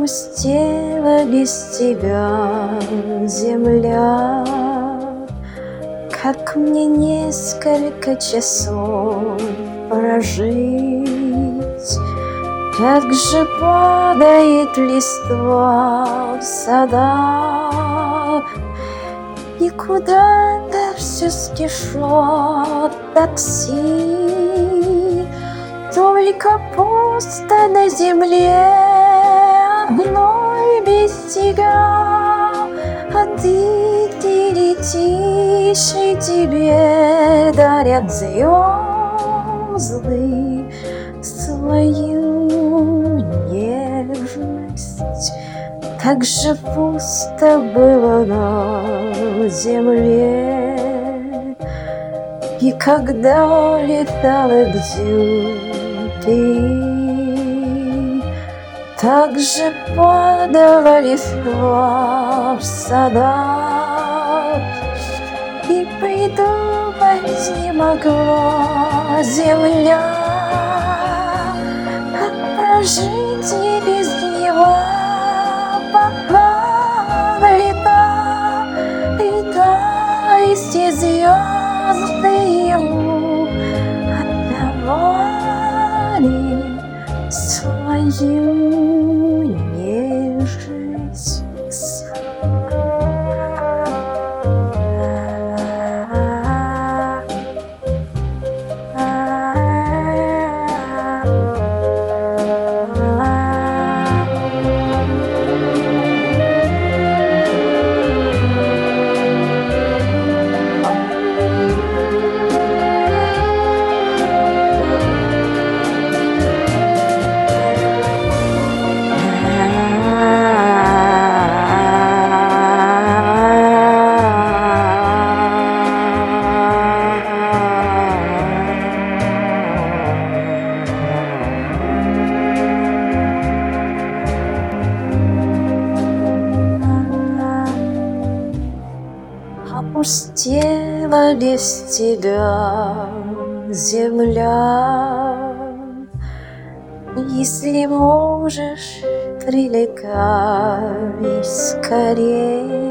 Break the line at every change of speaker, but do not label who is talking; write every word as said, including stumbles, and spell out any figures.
Опустела без тебя земля. Как мне несколько часов прожить? Как же падает листва в садах, и куда-то все спешит такси. Только пусто на земле одной без тебя, а ты, ты летишь, и тебе дарят звезды свою нежность. Как же пусто было на земле, и когда летала где ты, так же падала листва в садах, и придумать не могла земля, как прожить не без него. Пока лета, лета, и все звезды ему отдавали свою нежность. Опустела без тебя земля. Если можешь, прилегай скорей.